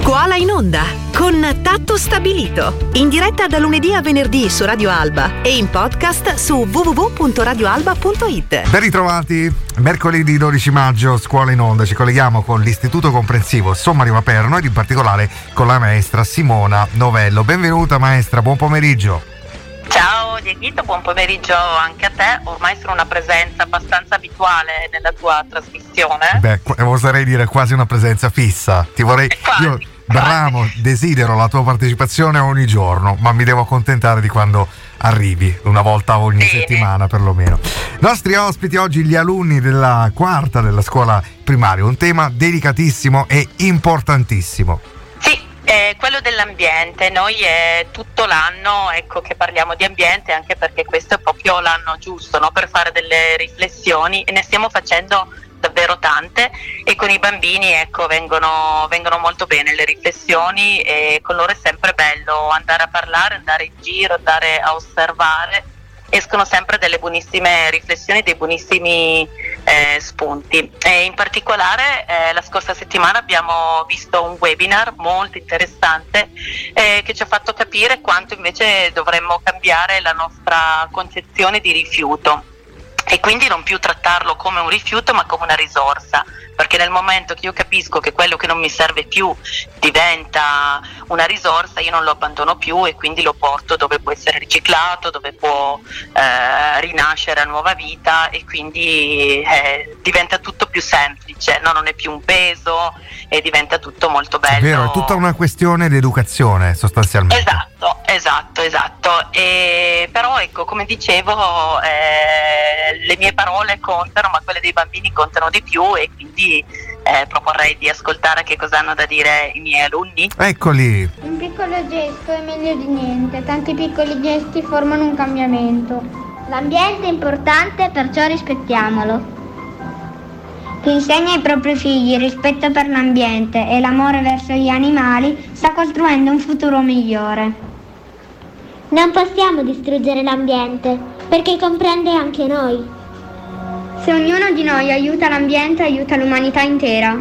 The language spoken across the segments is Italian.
Scuola in onda con Tatto Stabilito, in diretta da lunedì a venerdì su Radio Alba e in podcast su www.radioalba.it. Ben ritrovati, mercoledì 12 maggio, Scuola in onda. Ci colleghiamo con l'Istituto Comprensivo Sommario Maperno ed in particolare con la maestra Simona Novello. Benvenuta maestra, buon pomeriggio. Ciao Dieghito, buon pomeriggio anche a te. Ormai sono una presenza abbastanza abituale nella tua trasmissione. Beh, oserei dire quasi una presenza fissa. Ti vorrei... Io bramo, desidero la tua partecipazione ogni giorno, ma mi devo accontentare di quando arrivi, una volta ogni settimana perlomeno. Nostri ospiti oggi gli alunni della quarta della scuola primaria, un tema delicatissimo e importantissimo. Quello dell'ambiente. Noi è tutto l'anno che parliamo di ambiente, anche perché questo è proprio l'anno giusto, no? Per fare delle riflessioni, e ne stiamo facendo davvero tante, e con i bambini vengono molto bene le riflessioni, e con loro è sempre bello andare a parlare, andare in giro, andare a osservare. Escono sempre delle buonissime riflessioni, dei buonissimi spunti. E in particolare la scorsa settimana abbiamo visto un webinar molto interessante che ci ha fatto capire quanto invece dovremmo cambiare la nostra concezione di rifiuto, e quindi non più trattarlo come un rifiuto ma come una risorsa, perché nel momento che io capisco che quello che non mi serve più diventa una risorsa, io non lo abbandono più e quindi lo porto dove può essere riciclato, dove può rinascere a nuova vita, e quindi diventa tutto più semplice, no? Non è più un peso e diventa tutto molto bello. È vero, è tutta una questione di educazione sostanzialmente. Esatto. Però come dicevo, le mie parole contano, ma quelle dei bambini contano di più, e quindi proporrei di ascoltare che cosa hanno da dire i miei alunni. Eccoli! Un piccolo gesto è meglio di niente, tanti piccoli gesti formano un cambiamento. L'ambiente è importante, perciò rispettiamolo. Chi insegna ai propri figli il rispetto per l'ambiente e l'amore verso gli animali sta costruendo un futuro migliore. Non possiamo distruggere l'ambiente, perché comprende anche noi. Se ognuno di noi aiuta l'ambiente, aiuta l'umanità intera.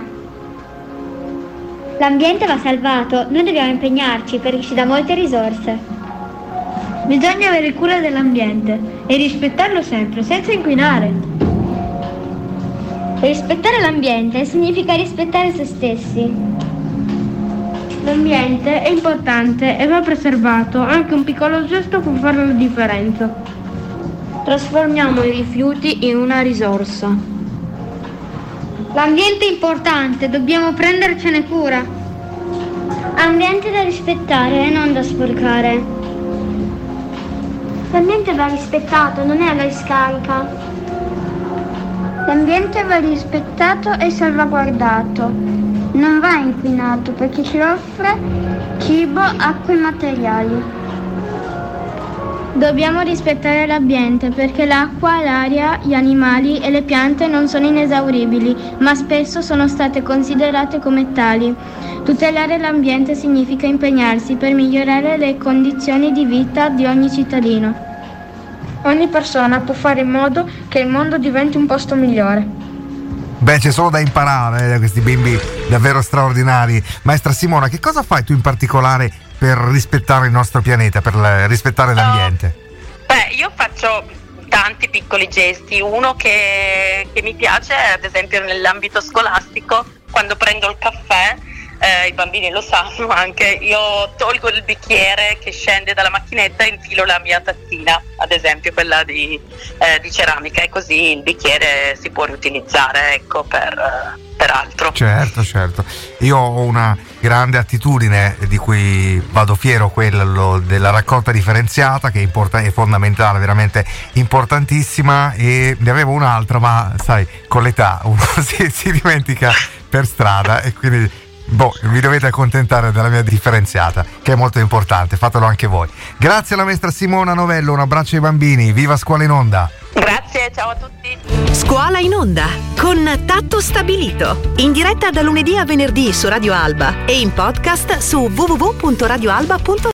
L'ambiente va salvato, noi dobbiamo impegnarci perché ci dà molte risorse. Bisogna avere cura dell'ambiente e rispettarlo sempre, senza inquinare. Rispettare l'ambiente significa rispettare se stessi. L'ambiente è importante e va preservato, anche un piccolo gesto può fare la differenza. Trasformiamo i rifiuti in una risorsa. L'ambiente è importante, dobbiamo prendercene cura. Ambiente da rispettare e non da sporcare. L'ambiente va rispettato, non è alla discarica. L'ambiente va rispettato e salvaguardato. Non va inquinato perché ci offre cibo, acqua e materiali. Dobbiamo rispettare l'ambiente perché l'acqua, l'aria, gli animali e le piante non sono inesauribili, ma spesso sono state considerate come tali. Tutelare l'ambiente significa impegnarsi per migliorare le condizioni di vita di ogni cittadino. Ogni persona può fare in modo che il mondo diventi un posto migliore. Beh, c'è solo da imparare da questi bimbi davvero straordinari. Maestra Simona, che cosa fai tu in particolare per rispettare il nostro pianeta, per rispettare l'ambiente? Io faccio tanti piccoli gesti. Uno che mi piace, ad esempio nell'ambito scolastico, quando prendo il caffè, i bambini lo sanno anche, io tolgo il bicchiere che scende dalla macchinetta e infilo la mia tazzina, ad esempio quella di ceramica, e così il bicchiere si può riutilizzare per altro. Certo. Io ho una grande attitudine di cui vado fiero, quello della raccolta differenziata, che è fondamentale, veramente importantissima, e ne avevo un'altra, ma sai, con l'età uno si dimentica per strada, e quindi vi dovete accontentare della mia differenziata, che è molto importante, fatelo anche voi. Grazie alla maestra Simona Novello, un abbraccio ai bambini, viva Scuola in onda! Grazie, ciao a tutti! Scuola in onda con Tatto Stabilito, in diretta da lunedì a venerdì su Radio Alba e in podcast su www.radioalba.it.